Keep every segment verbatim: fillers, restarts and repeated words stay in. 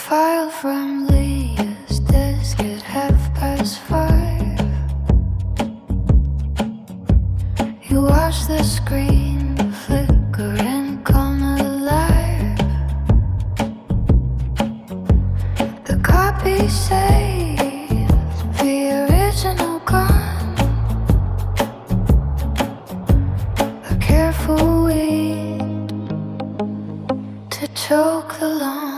file from Leah's desk at half past five. You watch the screen flicker and come alive. The copy saved, the original gone. A careful weed to choke the lawn.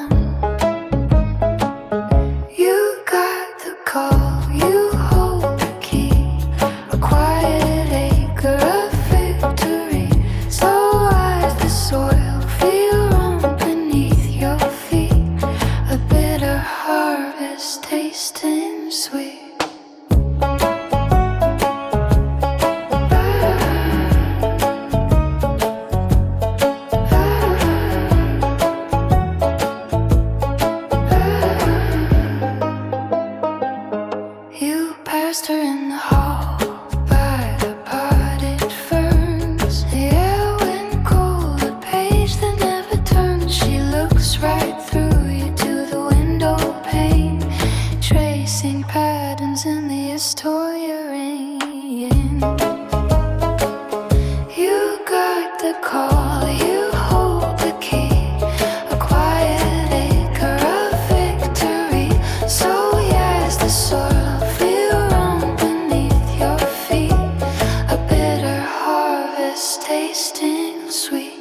You got the call, you hold the key. A quiet acre of victory. So wise the soil, feel wrong beneath your feet. A bitter harvest tasting sweet. You passed her in the hall by the potted ferns. The air went cold, a page that never turns. She looks right through you to the window pane, tracing patterns in the historian. You got the call, you hold the key. A quiet acre of victory. So yes, the soil. Tasting sweet.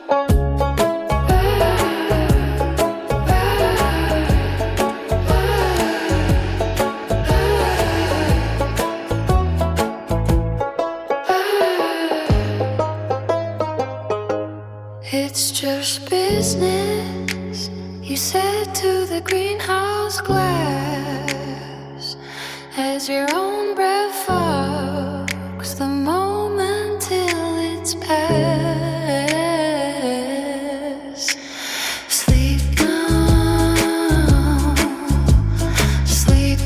It's just business, you said to the greenhouse glass, as your own breath fogs the moment till it's past. Sleep now, sleep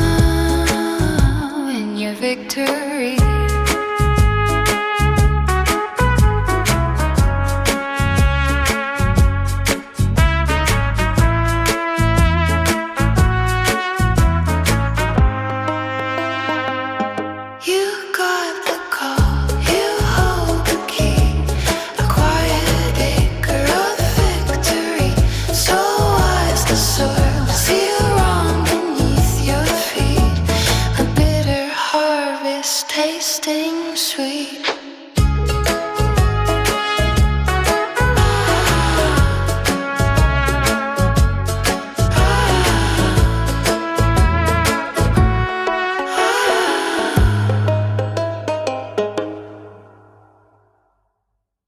now in your victory. Tasting sweet.